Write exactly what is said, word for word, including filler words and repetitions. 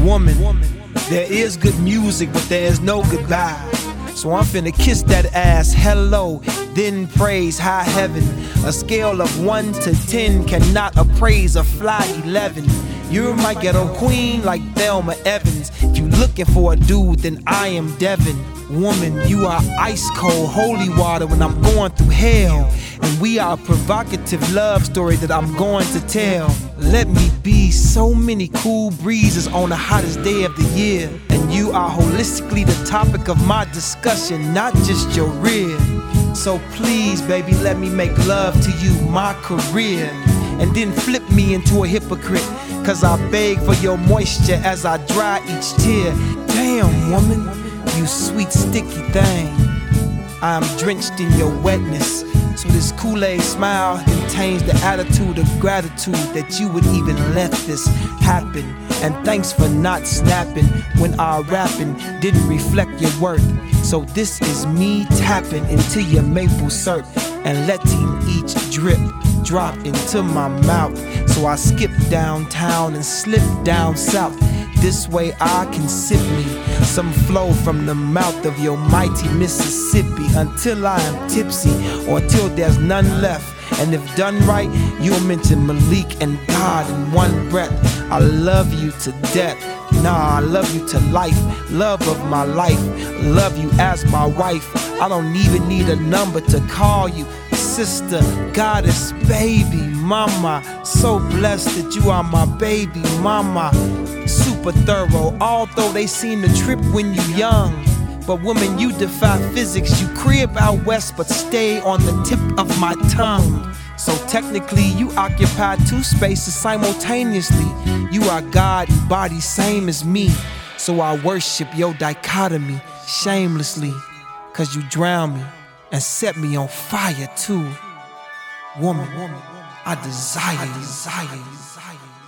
Woman, there is good music, but there is no goodbye. So I'm finna kiss that ass hello, then praise high heaven. A scale of one to ten cannot appraise a fly eleven. You're my ghetto queen like Thelma Evans. If you looking for a dude, then I am Devin. Woman, you are ice cold, holy water when I'm going through hell. And we are a provocative love story that I'm going to tell. Let me be so many cool breezes on the hottest day of the year. And you are holistically the topic of my discussion, not just your rear. So please, baby, let me make love to you, my career. And then flip me into a hypocrite, cause I beg for your moisture as I dry each tear. Damn, woman, you sweet sticky thing. I am drenched in your wetness. So this Kool-Aid smile contains the attitude of gratitude that you would even let this happen. And thanks for not snapping when our rapping didn't reflect your worth. So this is me tapping into your maple syrup and letting each drip drop into my mouth. So I skip downtown and slip down south. This way I can sip me some flow from the mouth of your mighty Mississippi until I am tipsy or till there's none left. And if done right, you'll mention Malik and God in one breath. I love you to death. Nah, I love you to life. Love of my life. Love you as my wife. I don't even need a number to call you sister, goddess, baby, mama. So blessed that you are my baby mama. Super thorough, although they seem to trip when you young. But woman, you defy physics. You crib out west, but stay on the tip of my tongue. So technically, you occupy two spaces simultaneously. You are God and body, same as me. So I worship your dichotomy shamelessly, cause you drown me and set me on fire too. Woman, I desire, I desire, desire.